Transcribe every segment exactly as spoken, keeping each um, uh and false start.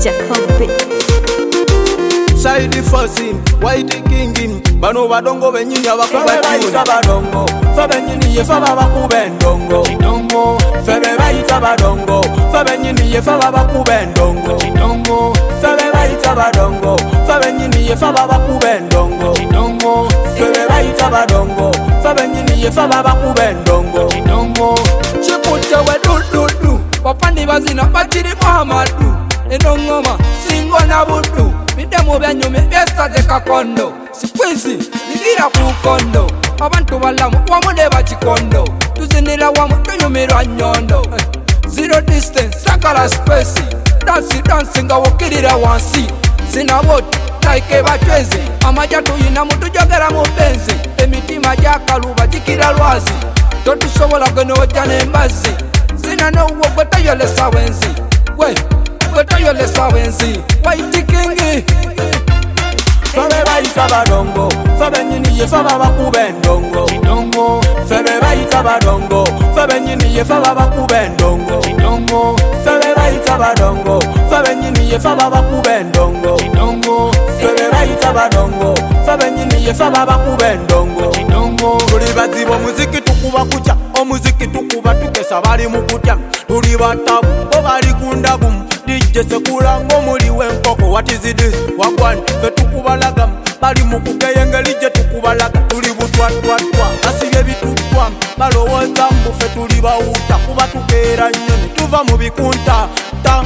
Jacob Beats. Side forcing, white kingin, bano badongo benyini abakuba baita badongo, fa benyini ye fa bakuba ndongo, ndongo, fa be baita badongo, fa benyini ye fa bakuba ndongo, ndongo, fa be baita badongo, fa benyini ye fa bakuba ndongo, ndongo, fa be baita badongo, fa benyini ye fa bakuba ndongo, ndongo. Chikuta we du du du, wapandi bazina batiri Muhammadu, endongoma singo na budu. Midemo byanyume byesate kakondo sikwizi nigira ku kondo abantu balamu wamude bakikondo tuzinira wamu tunyumirwa nyondo zero distance sakala space dance dance nga wokirira wansi zinaboti like batweze amajatu yina mutu jogera mu benzi emitima jakaluba jikira lwazi totusobola gano wajana embazi zina no wo tayolesa wenzi we Tayolesa wenzi white king Febe baita badongo Febe nyini ye faba bakube ndongo Ndongo Febe baita badongo Febe nyini ye faba bakube ndongo Ndongo Febe baita badongo Febe nyini ye faba bakube ndongo Ndongo Febe baita badongo Febe nyini ye faba bakube ndongo Ndongo Tuli bazibo muziki tukuba kucha Omuziki tukuba tukesa bali mukutya Tuli batabu Obali kundagumu D J Sekula ngomuli wenkoko. What is this? Wagwan fe tukubalaga bali mukugeyengeli je tukubalaga tuli butwatwatwa asibye bitutwa balowooza mbu fe tuli bawuta kuba tukeera nnyoni tuva mu bikunta ta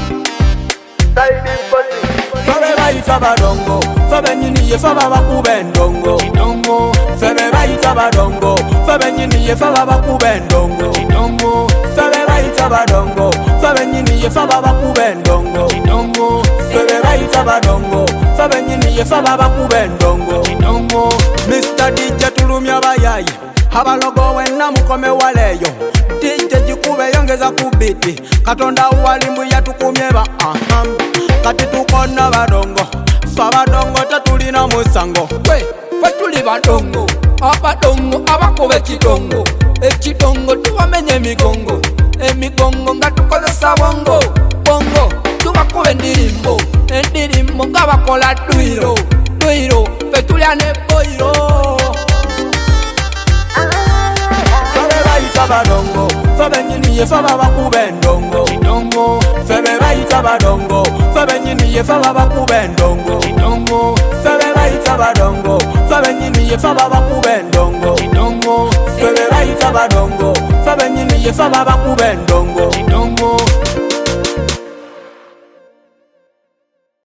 Febe baita badongo Febe nyini ye faba bakube ndongo Ndongo Febe baita badongo Febe nyini ye faba bakube ndongo Ndongo Febe baita badongo Febe nyini ye faba bakube ndongo Ndongo Febe baita badongo Febe nyini ye faba bakube ndongo Ndongo Mister D J tulumya bayayi Abalogo wena mukome waleyo D J jikube yongeza kubiti Katonda walimbu yatukumye ba aham Kati tukona badongo Fa badongo tatulina musango We, fatuli badongo Abadongo, abakobe kidongo Ekidongo tuwamenye migongo Emigongo nga tukozesa bongo Bongo, tubakobe ndirimbo Endirimbo nga bakola duiro Duiro, petulya ne boiro Febe baita badongo Febe nyini ye faba bakube ndongo Ndongo Febe baita badongo Febe nyini ye faba bakube ndongo Ndongo Febe baita badongo Febe nyini ye faba bakube ndongo Ndongo Febe baita badongo Febe nyini ye faba bakube ndongo